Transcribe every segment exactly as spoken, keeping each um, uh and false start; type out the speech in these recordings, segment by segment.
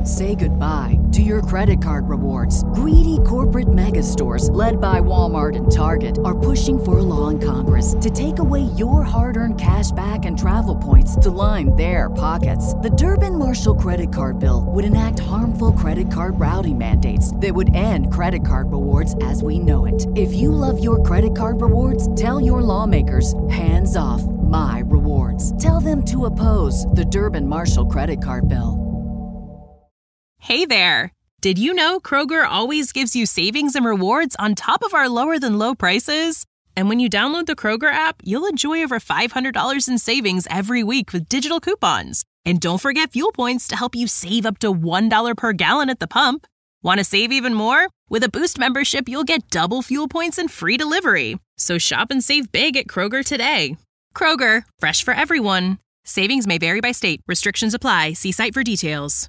Say goodbye to your credit card rewards. Greedy corporate mega stores, led by Walmart and Target, are pushing for a law in Congress to take away your hard-earned cash back and travel points to line their pockets. The Durbin-Marshall credit card bill would enact harmful credit card routing mandates that would end credit card rewards as we know it. If you love your credit card rewards, tell your lawmakers, hands off my rewards. Tell them to oppose the Durbin-Marshall credit card bill. Hey there! Did you know Kroger always gives you savings and rewards on top of our lower than low prices? And when you download the Kroger app, you'll enjoy over five hundred dollars in savings every week with digital coupons. And don't forget fuel points to help you save up to one dollar per gallon at the pump. Want to save even more? With a Boost membership, you'll get double fuel points and free delivery. So shop and save big at Kroger today. Kroger, fresh for everyone. Savings may vary by state. Restrictions apply. See site for details.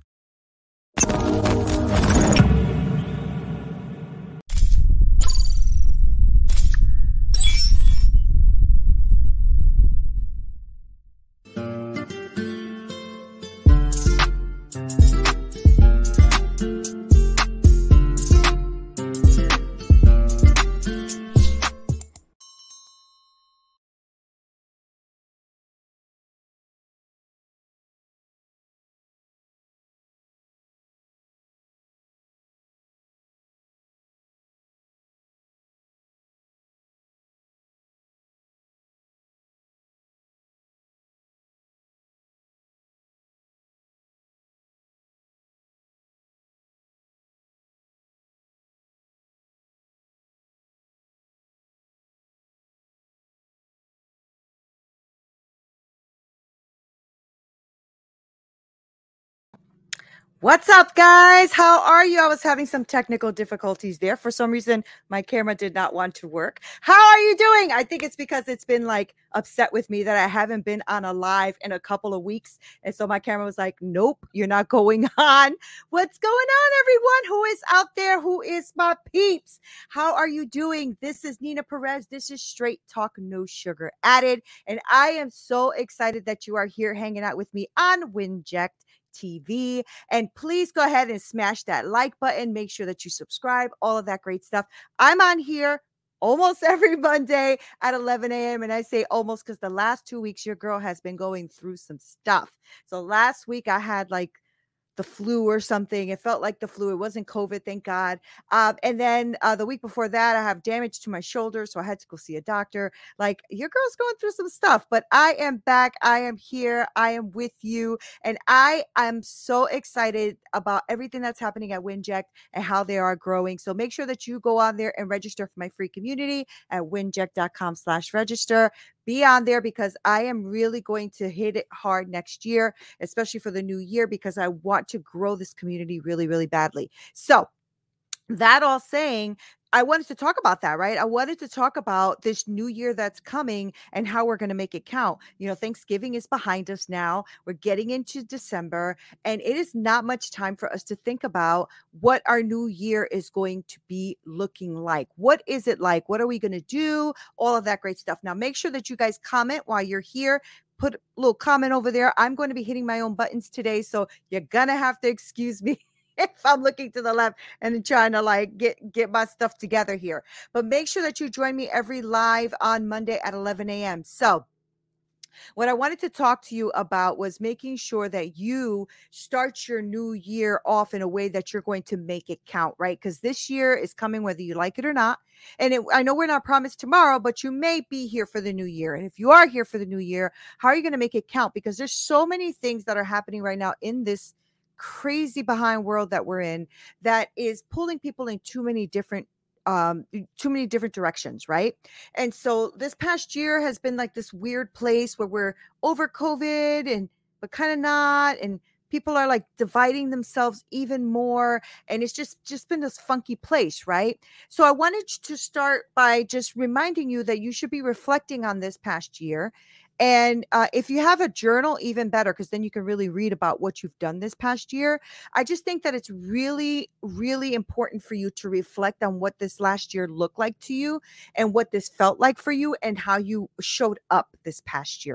What's up, guys? How are you? I was having some technical difficulties there. For some reason, my camera did not want to work. How are you doing? I think it's because it's been like upset with me that I haven't been on a live in a couple of weeks. And so my camera was like, nope, you're not going on. What's going on, everyone? Who is out there? Who is my peeps? How are you doing? This is Nina Perez. This is Straight Talk, No Sugar Added. And I am so excited that you are here hanging out with me on Winject T V. And please go ahead and smash that like button. Make sure that you subscribe, all of that great stuff. I'm on here almost every Monday at eleven a.m. And I say almost because the last two weeks, your girl has been going through some stuff. So last week I had like the flu or something. It felt like the flu. It wasn't COVID, thank God. Um, and then uh, the week before that, I have damage to my shoulder, so I had to go see a doctor. Like, your girl's going through some stuff, but I am back. I am here. I am with you. And I am so excited about everything that's happening at Winject and how they are growing. So make sure that you go on there and register for my free community at winject.com slash register. Be on there because I am really going to hit it hard next year, especially for the new year, because I want to grow this community really, really badly. So that all saying, I wanted to talk about that, right? I wanted to talk about this new year that's coming and how we're going to make it count. You know, Thanksgiving is behind us now. We're getting into December, and it is not much time for us to think about what our new year is going to be looking like. What is it like? What are we going to do? All of that great stuff. Now, make sure that you guys comment while you're here. Put a little comment over there. I'm going to be hitting my own buttons today, so you're going to have to excuse me if I'm looking to the left and trying to like get, get my stuff together here. But make sure that you join me every live on Monday at eleven a.m. So what I wanted to talk to you about was making sure that you start your new year off in a way that you're going to make it count, right? Because this year is coming whether you like it or not. And it, I know we're not promised tomorrow, but you may be here for the new year. And if you are here for the new year, how are you going to make it count? Because there's so many things that are happening right now in this crazy behind world that we're in that is pulling people in too many different um too many different directions, right? And so this past year has been like this weird place where we're over COVID and but kind of not, and people are like dividing themselves even more, and it's just just been this funky place, right? So I wanted to start by just reminding you that you should be reflecting on this past year. And uh, if you have a journal, even better, because then you can really read about what you've done this past year. I just think that it's really, really important for you to reflect on what this last year looked like to you and what this felt like for you and how you showed up this past year, right?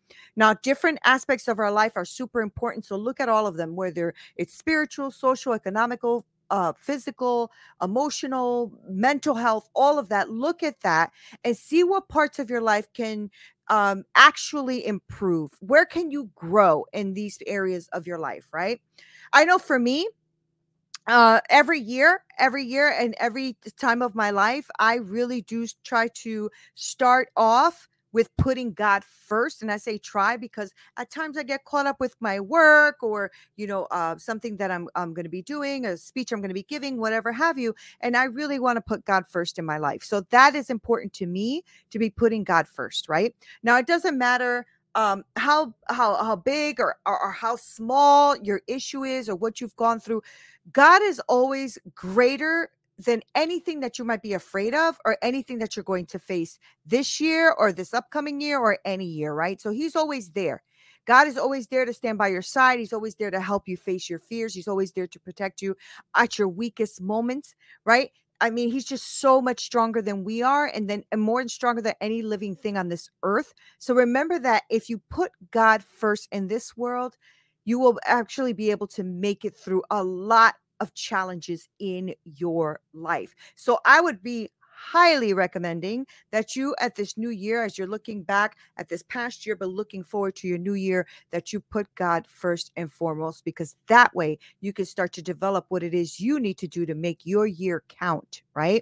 Now, different aspects of our life are super important. So look at all of them, whether it's spiritual, social, economical, uh, physical, emotional, mental health, all of that. Look at that and see what parts of your life can um, actually improve. Where can you grow in these areas of your life, right? I know for me, uh every year every year and every time of my life, I really do s- try to start off with putting God first. And I say try because at times I get caught up with my work, or you know uh, something that i'm, I'm going to be doing, a speech I'm going to be giving, whatever have you, and I really want to put God first in my life. So that is important to me, to be putting God first, right? Now it doesn't matter um how how how big or, or or how small your issue is or what you've gone through. God is always greater than anything that you might be afraid of or anything that you're going to face this year or this upcoming year or any year, right? So he's always there. God is always there to stand by your side. He's always there to help you face your fears. He's always there to protect you at your weakest moments, right? I mean, he's just so much stronger than we are, and then and more stronger than any living thing on this earth. So remember that if you put God first in this world, you will actually be able to make it through a lot of challenges in your life. So I would be highly recommending that you at this new year, as you're looking back at this past year, but looking forward to your new year, that you put God first and foremost, because that way you can start to develop what it is you need to do to make your year count, right?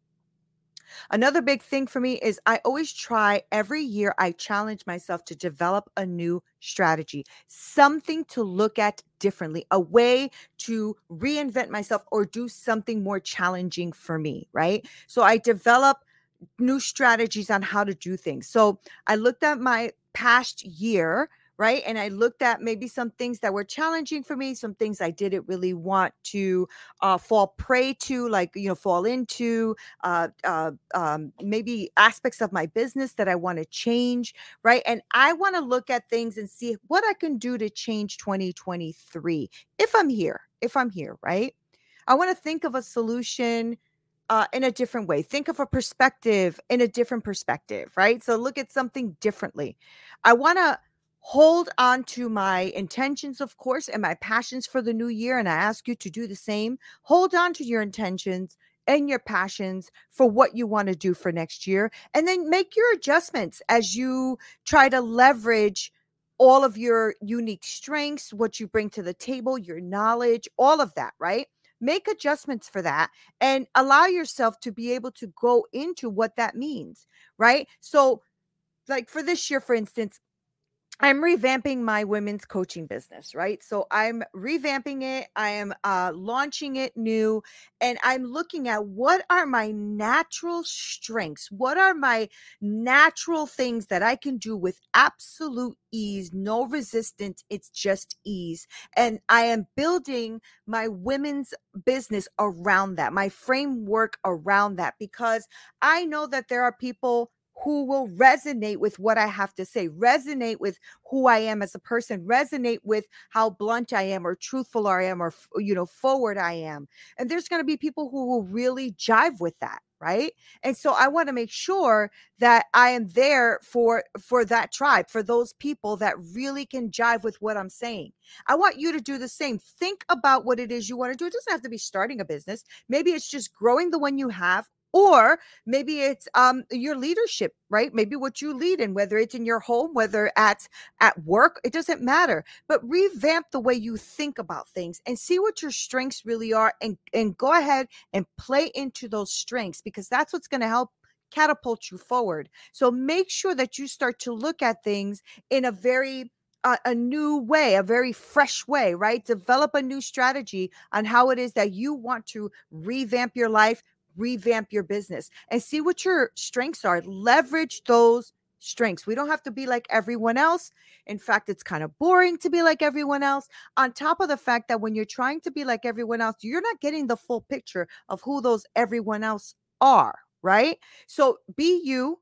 Another big thing for me is I always try every year, I challenge myself to develop a new strategy, something to look at differently, a way to reinvent myself or do something more challenging for me, right? So I develop new strategies on how to do things. So I looked at my past year, right? And I looked at maybe some things that were challenging for me, some things I didn't really want to uh, fall prey to, like, you know, fall into, uh, uh, um, maybe aspects of my business that I want to change, right? And I want to look at things and see what I can do to change twenty twenty-three if I'm here, if I'm here, right? I want to think of a solution uh, in a different way. Think of a perspective in a different perspective, right? So look at something differently. I want to hold on to my intentions, of course, and my passions for the new year. And I ask you to do the same. Hold on to your intentions and your passions for what you want to do for next year. And then make your adjustments as you try to leverage all of your unique strengths, what you bring to the table, your knowledge, all of that, right? Make adjustments for that and allow yourself to be able to go into what that means, right? So, like for this year, for instance, I'm revamping my women's coaching business, right? So I'm revamping it. I am uh, launching it new, and I'm looking at what are my natural strengths? What are my natural things that I can do with absolute ease, no resistance? It's just ease. And I am building my women's business around that, my framework around that, because I know that there are people who will resonate with what I have to say, resonate with who I am as a person, resonate with how blunt I am or truthful I am or, you know, forward I am. And there's going to be people who will really jive with that. Right. And so I want to make sure that I am there for for that tribe, for those people that really can jive with what I'm saying. I want you to do the same. Think about what it is you want to do. It doesn't have to be starting a business. Maybe it's just growing the one you have, or maybe it's um your leadership, right? Maybe what you lead in, whether it's in your home, whether at at work, it doesn't matter. But revamp the way you think about things and see what your strengths really are, and and go ahead and play into those strengths, because that's what's going to help catapult you forward. So make sure that you start to look at things in a very uh, a new way, a very fresh way, right? Develop a new strategy on how it is that you want to revamp your life, revamp your business, and see what your strengths are. Leverage those strengths. We don't have to be like everyone else. In fact, it's kind of boring to be like everyone else. On top of the fact that when you're trying to be like everyone else, you're not getting the full picture of who those everyone else are, right? So be you,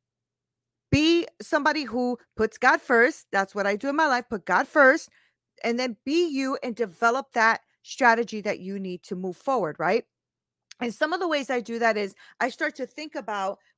be somebody who puts God first. That's what I do in my life. Put God first, and then be you and develop that strategy that you need to move forward, right? And some of the ways I do that is I start to think about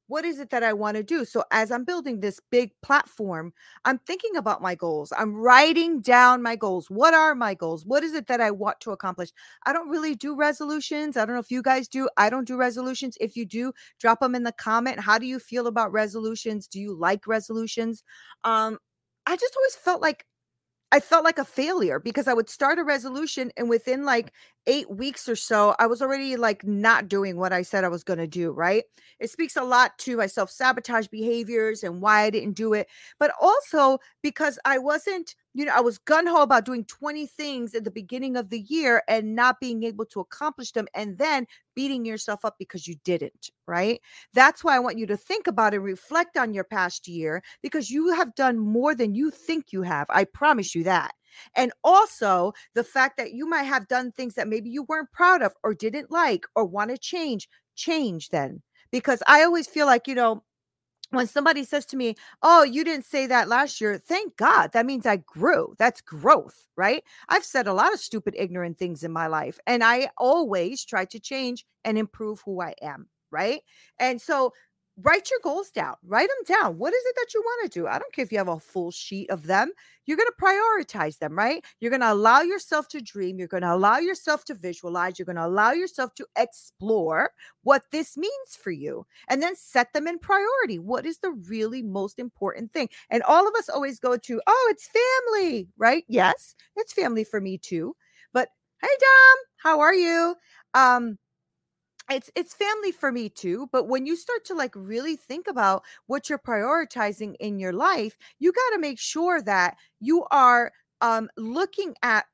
What is it that I want to do? So as I'm building this big platform, I'm thinking about my goals. I'm writing down my goals. What are my goals? What is it that I want to accomplish? I don't really do resolutions. I don't know if you guys do. I don't do resolutions. If you do, drop them in the comment. How do you feel about resolutions? Do you like resolutions? Um, I just always felt like I felt like a failure because I would start a resolution and within like eight weeks or so, I was already like not doing what I said I was going to do, right? It speaks a lot to my self-sabotage behaviors and why I didn't do it, but also because I wasn't, you know, I was gung-ho about doing twenty things at the beginning of the year and not being able to accomplish them and then beating yourself up because you didn't, right? That's why I want you to think about and reflect on your past year because you have done more than you think you have. I promise you that. And also the fact that you might have done things that maybe you weren't proud of or didn't like or want to change, change then. Because I always feel like, you know, when somebody says to me, "Oh, you didn't say that last year." Thank God. That means I grew. That's growth, right? I've said a lot of stupid, ignorant things in my life, and I always try to change and improve who I am, right? And so write your goals down, write them down. What is it that you want to do? I don't care if you have a full sheet of them. You're going to prioritize them, right? You're going to allow yourself to dream. You're going to allow yourself to visualize. You're going to allow yourself to explore what this means for you and then set them in priority. What is the really most important thing? And all of us always go to, oh, it's family, right? Yes, it's family for me too. But hey, Dom, how are you? Um, it's it's family for me too, but when you start to like really think about what you're prioritizing in your life, you got to make sure that you are um looking at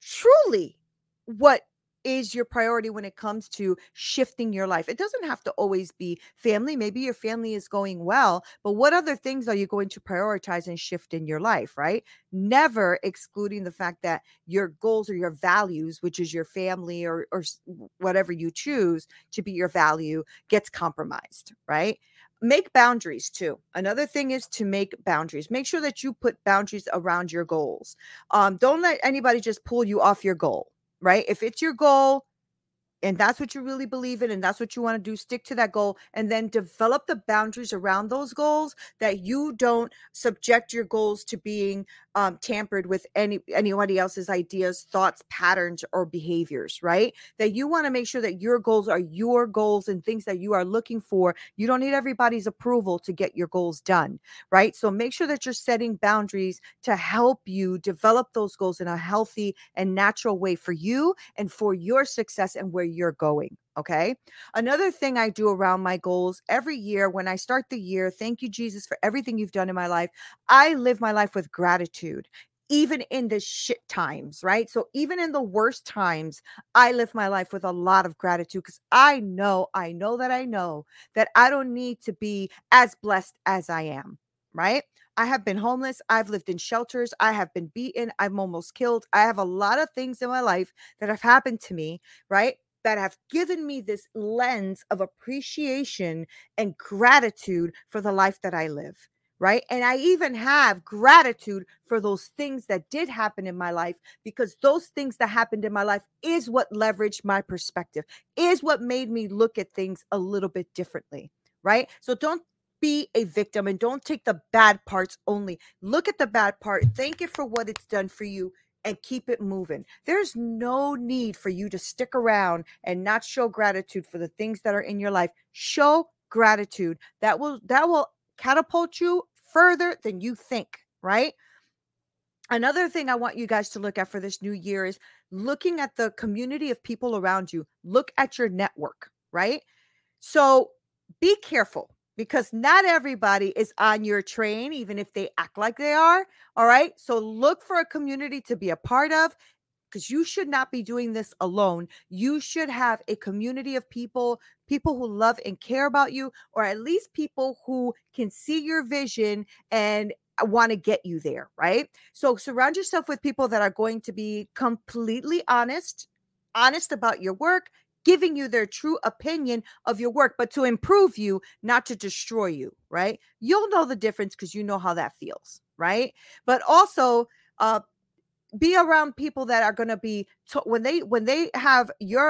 truly what is your priority when it comes to shifting your life. It doesn't have to always be family. Maybe your family is going well, but what other things are you going to prioritize and shift in your life, right? Never excluding the fact that your goals or your values, which is your family or or s- whatever you choose to be your value, gets compromised, right? Make boundaries too. Another thing is to make boundaries. Make sure that you put boundaries around your goals. Um, don't let anybody just pull you off your goal, right? If it's your goal, and that's what you really believe in and that's what you want to do, stick to that goal and then develop the boundaries around those goals that you don't subject your goals to being um, tampered with any anybody else's ideas, thoughts, patterns, or behaviors, right? That you want to make sure that your goals are your goals and things that you are looking for. You don't need everybody's approval to get your goals done, right? So make sure that you're setting boundaries to help you develop those goals in a healthy and natural way for you and for your success and where you're going. Okay. Another thing I do around my goals every year when I start the year, thank you, Jesus, for everything you've done in my life. I live my life with gratitude. Even in the shit times, right? So even in the worst times, I live my life with a lot of gratitude because I know, I know that I know that I don't need to be as blessed as I am, right? I have been homeless. I've lived in shelters. I have been beaten. I'm almost killed. I have a lot of things in my life that have happened to me, right? That have given me this lens of appreciation and gratitude for the life that I live, right? And I even have gratitude for those things that did happen in my life because those things that happened in my life is what leveraged my perspective, is what made me look at things a little bit differently, right? So don't be a victim and don't take the bad parts only. Look at the bad part, thank it for what it's done for you, and keep it moving. There's no need for you to stick around and not show gratitude for the things that are in your life. Show gratitude. That will that will catapult you further than you think, right? Another thing I want you guys to look at for this new year is looking at the community of people around you. Look at your network, right? So be careful because not everybody is on your train, even if they act like they are. All right. So look for a community to be a part of because you should not be doing this alone. You should have a community of people, people who love and care about you, or at least people who can see your vision and want to get you there, right? So surround yourself with people that are going to be completely honest, honest about your work, giving you their true opinion of your work, but to improve you, not to destroy you, right? You'll know the difference because you know how that feels, right? But also, uh, be around people that are going to be to- when they when they have your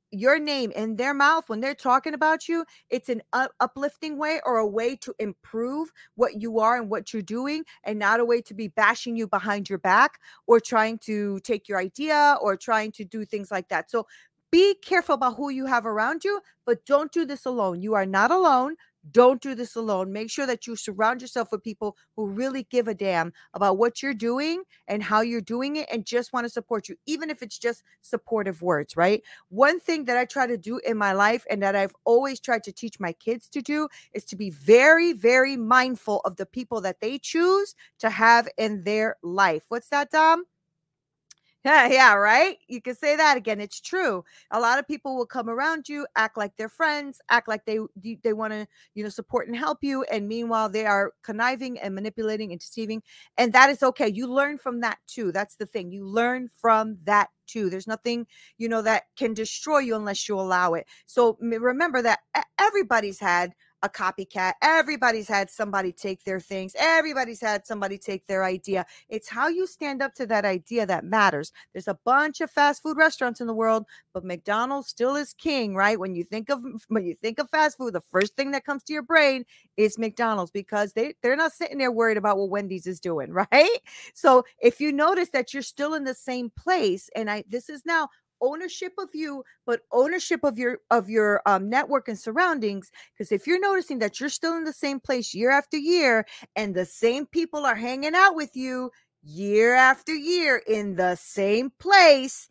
your name in their mouth when they're talking about you, it's an up- uplifting way or a way to improve what you are and what you're doing, and not a way to be bashing you behind your back or trying to take your idea or trying to do things like that. So be careful about who you have around you, but don't do this alone. You are not alone. Don't do this alone. Make sure that you surround yourself with people who really give a damn about what you're doing and how you're doing it and just want to support you, even if it's just supportive words, right? One thing that I try to do in my life and that I've always tried to teach my kids to do is to be very, very mindful of the people that they choose to have in their life. What's that, Dom? Yeah, yeah, right? You can say that again. It's true. A lot of people will come around you, act like they're friends, act like they they want to, you know, support and help you, and meanwhile they are conniving and manipulating and deceiving, and that is okay. You learn from that too. That's the thing. You learn from that too. There's nothing, you know, that can destroy you unless you allow it. So m- remember that e- everybody's had a copycat. Everybody's had somebody take their things. Everybody's had somebody take their idea. It's how you stand up to that idea that matters. There's a bunch of fast food restaurants in the world, but McDonald's still is king, right? When you think of when you think of fast food, the first thing that comes to your brain is McDonald's, because they they're not sitting there worried about what Wendy's is doing, right? So if you notice that you're still in the same place, and I this is now ownership of you, but ownership of your of your um, network and surroundings, because if you're noticing that you're still in the same place year after year and the same people are hanging out with you year after year in the same place,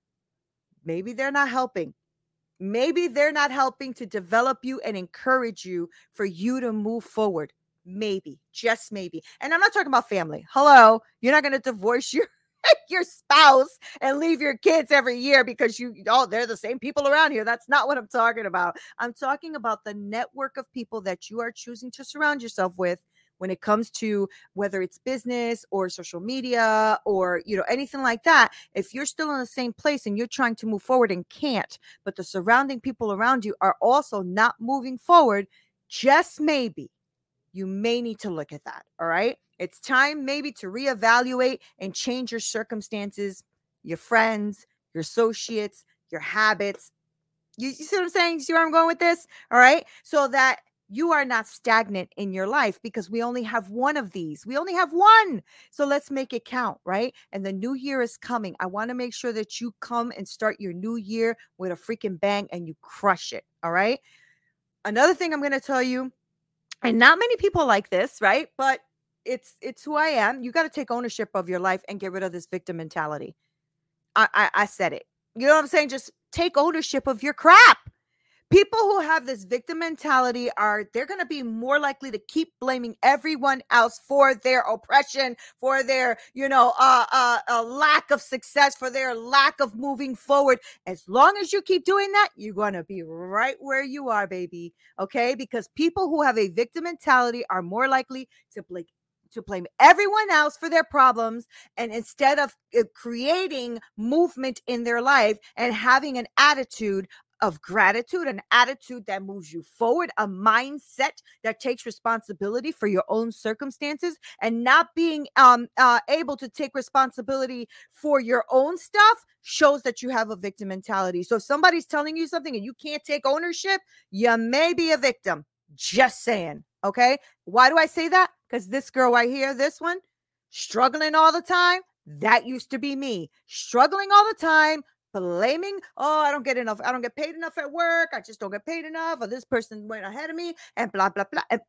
maybe they're not helping. Maybe they're not helping to develop you and encourage you for you to move forward. Maybe, just maybe. And I'm not talking about family. Hello, you're not going to divorce your your spouse and leave your kids every year because you oh they're the same people around here. That's not what I'm talking about. I'm talking about the network of people that you are choosing to surround yourself with when it comes to whether it's business or social media or, you know, anything like that. If you're still in the same place and you're trying to move forward and can't, but the surrounding people around you are also not moving forward, just maybe you may need to look at that. All right. It's time maybe to reevaluate and change your circumstances, your friends, your associates, your habits. You, you see what I'm saying? You see where I'm going with this? All right. So that you are not stagnant in your life, because we only have one of these. We only have one. So let's make it count, right? And the new year is coming. I want to make sure that you come and start your new year with a freaking bang and you crush it. All right. Another thing I'm going to tell you, and not many people like this, right? But it's it's who I am. You got to take ownership of your life and get rid of this victim mentality. I, I I said it. You know what I'm saying? Just take ownership of your crap. People who have this victim mentality are they're going to be more likely to keep blaming everyone else for their oppression, for their, you know, uh, uh, uh, lack of success, for their lack of moving forward. As long as you keep doing that, you're going to be right where you are, baby. Okay? Because people who have a victim mentality are more likely to blame to blame everyone else for their problems, and instead of uh, creating movement in their life and having an attitude of gratitude, an attitude that moves you forward, a mindset that takes responsibility for your own circumstances, and not being um uh, able to take responsibility for your own stuff shows that you have a victim mentality. So if somebody's telling you something and you can't take ownership, you may be a victim. Just saying. Okay. Why do I say that? Because this girl right here, this one, struggling all the time. That used to be me, struggling all the time, blaming, oh, I don't get enough, I don't get paid enough at work, I just don't get paid enough, or this person went ahead of me, and blah, blah, blah. And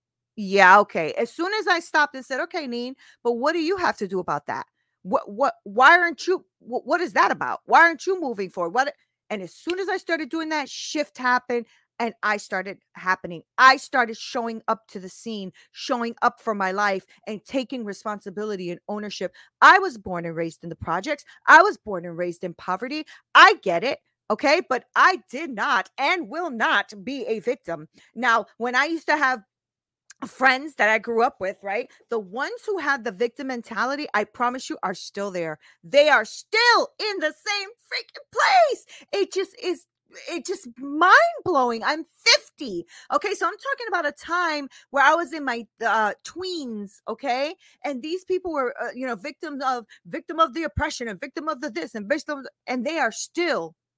yeah, okay. As soon as I stopped and said, okay, Neen, but what do you have to do about that? What, what, why aren't you, what, what is that about? Why aren't you moving forward? What? And as soon as I started doing that, shift happened and I started happening. I started showing up to the scene, showing up for my life and taking responsibility and ownership. I was born and raised in the projects. I was born and raised in poverty. I get it. Okay. But I did not and will not be a victim. Now, when I used to have friends that I grew up with, right? The ones who had the victim mentality, I promise you, are still there. They are still in the same freaking place. It just is. It just mind blowing. I'm fifty. Okay. So I'm talking about a time where I was in my uh, tweens. Okay. And these people were, uh, you know, victims of victim of the oppression and victim of the this and victim, and they are still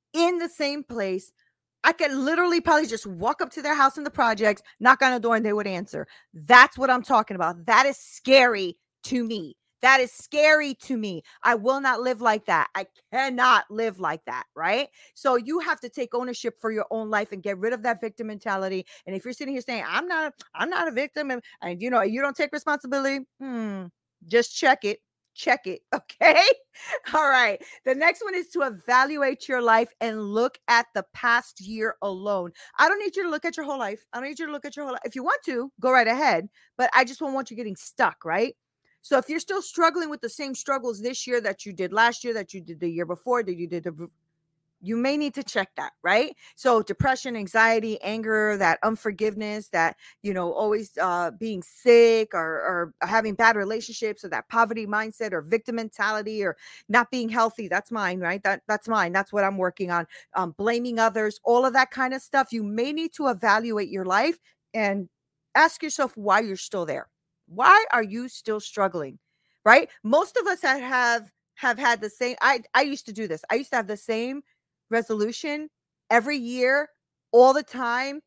in the same place. I could literally probably just walk up to their house in the projects, knock on the door, and they would answer. That's what I'm talking about. That is scary to me. That is scary to me. I will not live like that. I cannot live like that, right? So you have to take ownership for your own life and get rid of that victim mentality. And if you're sitting here saying, I'm not, I'm not a victim, and, and you know, you don't take responsibility, hmm, just check it. Check it. Okay. All right. The next one is to evaluate your life and look at the past year alone. I don't need you to look at your whole life. I don't need you to look at your whole life. If you want to, go right ahead. But I just don't want you getting stuck, right? So if you're still struggling with the same struggles this year that you did last year, that you did the year before, that you did the you may need to check that, right? So depression, anxiety, anger, that unforgiveness, that, you know, always uh, being sick or, or having bad relationships, or that poverty mindset or victim mentality or not being healthy. That's mine, right? That That's mine. That's what I'm working on. Um, blaming others, all of that kind of stuff. You may need to evaluate your life and ask yourself why you're still there. Why are you still struggling, right? Most of us that have have had the same, I, I used to do this. I used to have the same resolution every year, all the time,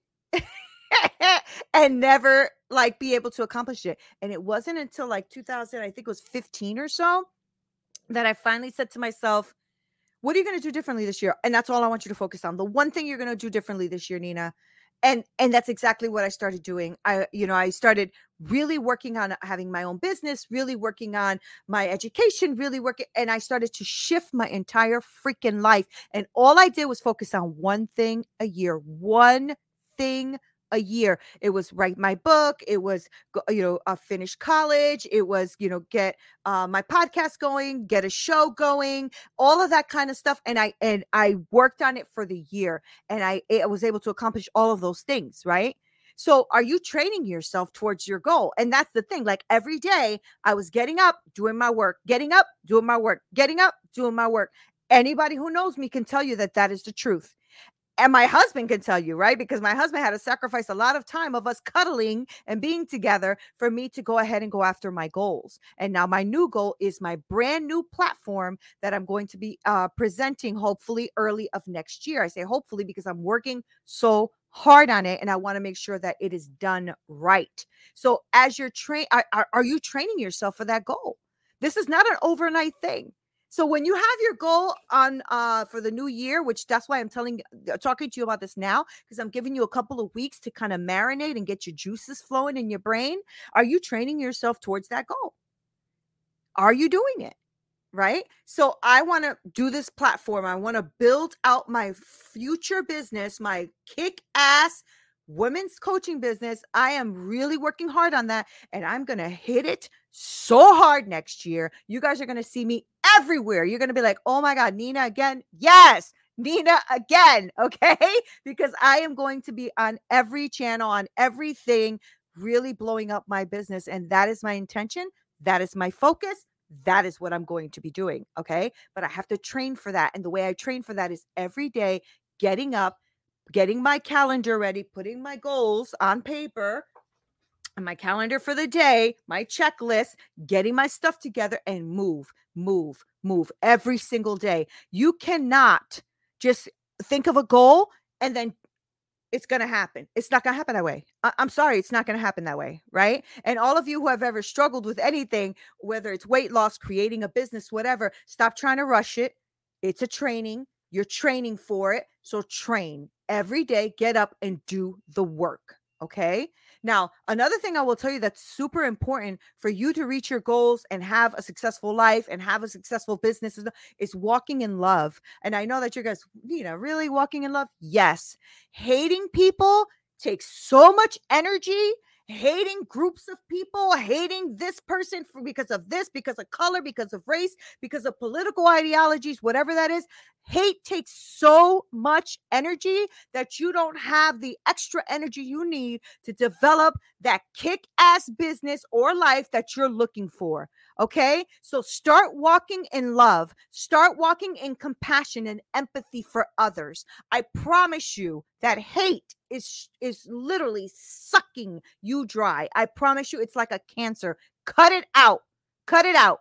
and never like be able to accomplish it. And it wasn't until like two thousand, I think it was fifteen or so, that I finally said to myself, what are you going to do differently this year? And that's all I want you to focus on. The one thing you're going to do differently this year, Nina. And and that's exactly what I started doing. I, you know, I started really working on having my own business, really working on my education, really working. And I started to shift my entire freaking life. And all I did was focus on one thing a year, one thing a year. It was write my book. It was, you know, uh, finish college. It was, you know, get uh, my podcast going, get a show going, all of that kind of stuff. And I, and I worked on it for the year, and I, I was able to accomplish all of those things. Right. So are you training yourself towards your goal? And that's the thing. Like every day I was getting up, doing my work, getting up, doing my work, getting up, doing my work. Anybody who knows me can tell you that that is the truth. And my husband can tell you, right? Because my husband had to sacrifice a lot of time of us cuddling and being together for me to go ahead and go after my goals. And now my new goal is my brand new platform that I'm going to be uh, presenting hopefully early of next year. I say hopefully because I'm working so hard on it, and I want to make sure that it is done right. So as you're train, are, are you training yourself for that goal? This is not an overnight thing. So when you have your goal on uh, for the new year, which that's why I'm telling, talking to you about this now, because I'm giving you a couple of weeks to kind of marinate and get your juices flowing in your brain. Are you training yourself towards that goal? Are you doing it? Right? So I want to do this platform. I want to build out my future business, my kick-ass women's coaching business. I am really working hard on that, and I'm going to hit it so hard next year. You guys are going to see me everywhere. You're going to be like, oh my God, Nina again. Yes, Nina again. Okay. Because I am going to be on every channel, on everything, really blowing up my business. And that is my intention. That is my focus. That is what I'm going to be doing. Okay. But I have to train for that. And the way I train for that is every day getting up, getting my calendar ready, putting my goals on paper and my calendar for the day, my checklist, getting my stuff together, and move, move, move every single day. You cannot just think of a goal and then it's going to happen. It's not going to happen that way. I- I'm sorry. It's not going to happen that way. Right. And all of you who have ever struggled with anything, whether it's weight loss, creating a business, whatever, stop trying to rush it. It's a training. You're training for it. So train every day, get up and do the work. Okay. Now, another thing I will tell you that's super important for you to reach your goals and have a successful life and have a successful business is, is walking in love. And I know that you guys, you know, really walking in love. Yes. Hating people takes so much energy. Hating groups of people, hating this person for because of this, because of color, because of race, because of political ideologies, whatever that is. Hate takes so much energy that you don't have the extra energy you need to develop that kick-ass business or life that you're looking for. Okay? So start walking in love. Start walking in compassion and empathy for others. I promise you that hate is, is literally sucking you dry. I promise you it's like a cancer. Cut it out. Cut it out.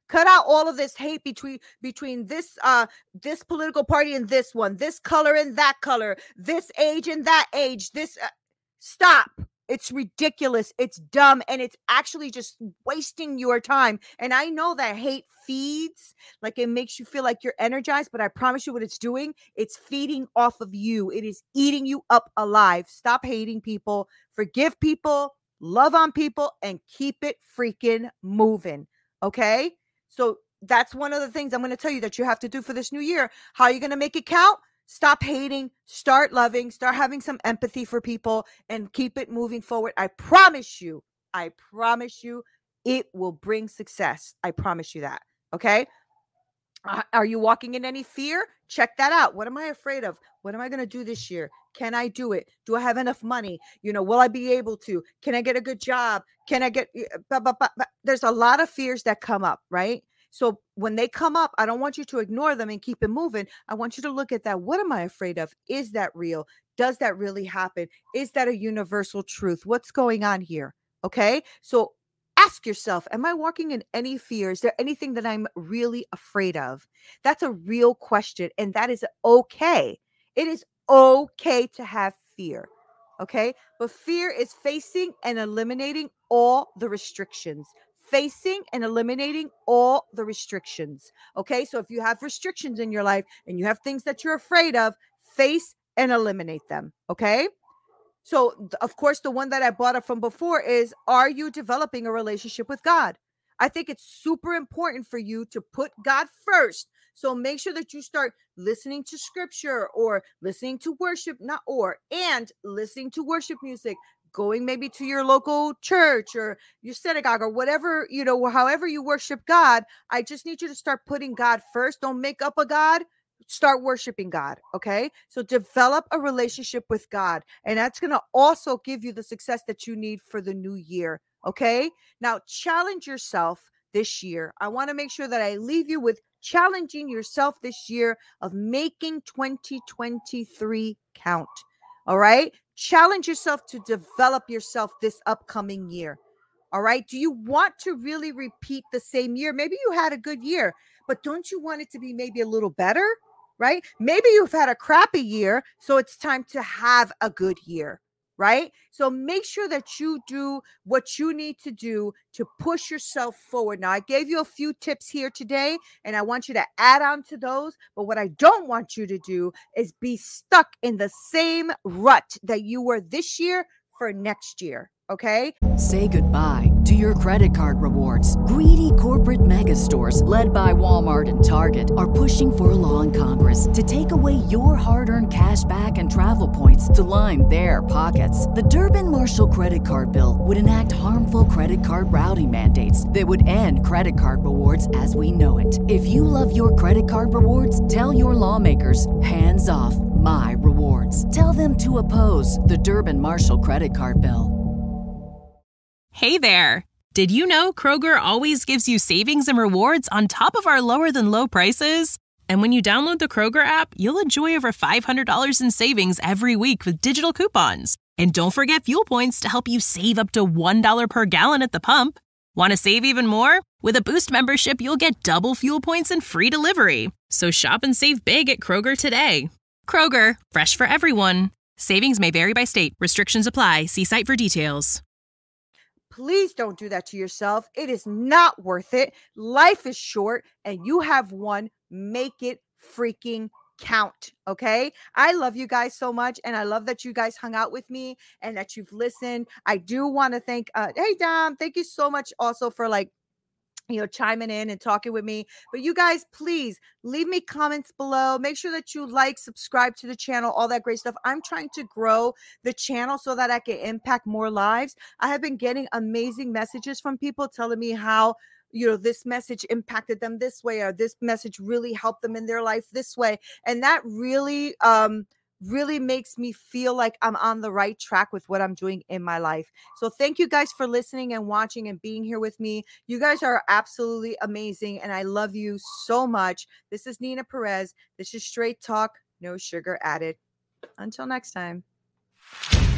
Cut out all of this hate between between this uh this political party and this one, this color and that color, this age and that age. This uh, stop. It's ridiculous. It's dumb, and it's actually just wasting your time. And I know that hate feeds, like it makes you feel like you're energized, but I promise you what it's doing, it's feeding off of you. It is eating you up alive. Stop hating people, forgive people, love on people, and keep it freaking moving. Okay? So that's one of the things I'm going to tell you that you have to do for this new year. How are you going to make it count? Stop hating, start loving, start having some empathy for people, and keep it moving forward. I promise you, I promise you, it will bring success. I promise you that. Okay? Uh, are you walking in any fear? Check that out. What am I afraid of? What am I going to do this year? Can I do it? Do I have enough money? You know, will I be able to? Can I get a good job? Can I get, blah, blah, blah, blah. There's a lot of fears that come up, right? So when they come up, I don't want you to ignore them and keep it moving. I want you to look at that. What am I afraid of? Is that real? Does that really happen? Is that a universal truth? What's going on here? Okay. So ask yourself, am I walking in any fear? Is there anything that I'm really afraid of? That's a real question. And that is okay. It is okay to have fear. Okay. But fear is facing and eliminating all the restrictions. Facing and eliminating all the restrictions. Okay. So if you have restrictions in your life and you have things that you're afraid of, face and eliminate them. Okay. So of course, the one that I brought up from before is, are you developing a relationship with God? I think it's super important for you to put God first. So make sure that you start listening to scripture or listening to worship, not or, and listening to worship music, going maybe to your local church or your synagogue or whatever, you know, however you worship God. I just need you to start putting God first. Don't make up a God. Start worshiping God. Okay. So develop a relationship with God. And that's going to also give you the success that you need for the new year. Okay. Now challenge yourself this year. I want to make sure that I leave you with challenging yourself this year of making twenty twenty-three count. All right. Challenge yourself to develop yourself this upcoming year. All right. Do you want to really repeat the same year? Maybe you had a good year, but don't you want it to be maybe a little better? Right? Maybe you've had a crappy year, so it's time to have a good year. Right? So make sure that you do what you need to do to push yourself forward. Now, I gave you a few tips here today, and I want you to add on to those. But what I don't want you to do is be stuck in the same rut that you were this year for next year. Okay? Say goodbye to your credit card rewards. Greedy corporate mega stores, led by Walmart and Target, are pushing for a law in Congress to take away your hard-earned cash back and travel points to line their pockets. The Durbin-Marshall credit card bill would enact harmful credit card routing mandates that would end credit card rewards as we know it. If you love your credit card rewards, tell your lawmakers, hands off my rewards. Tell them to oppose the Durbin-Marshall credit card bill. Hey there! Did you know Kroger always gives you savings and rewards on top of our lower than low prices? And when you download the Kroger app, you'll enjoy over five hundred dollars in savings every week with digital coupons. And don't forget fuel points to help you save up to one dollar per gallon at the pump. Want to save even more? With a Boost membership, you'll get double fuel points and free delivery. So shop and save big at Kroger today. Kroger, fresh for everyone. Savings may vary by state. Restrictions apply. See site for details. Please don't do that to yourself. It is not worth it. Life is short and you have one. Make it freaking count. Okay. I love you guys so much. And I love that you guys hung out with me and that you've listened. I do want to thank, uh, hey, Dom, thank you so much also for like, you know, chiming in and talking with me. But you guys, please leave me comments below. Make sure that you like, subscribe to the channel, all that great stuff. I'm trying to grow the channel so that I can impact more lives. I have been getting amazing messages from people telling me how, you know, this message impacted them this way, or this message really helped them in their life this way. And that really, um, really makes me feel like I'm on the right track with what I'm doing in my life. So thank you guys for listening and watching and being here with me. You guys are absolutely amazing, and I love you so much. This is Nina Perez. This is Straight Talk, no sugar added. Until next time.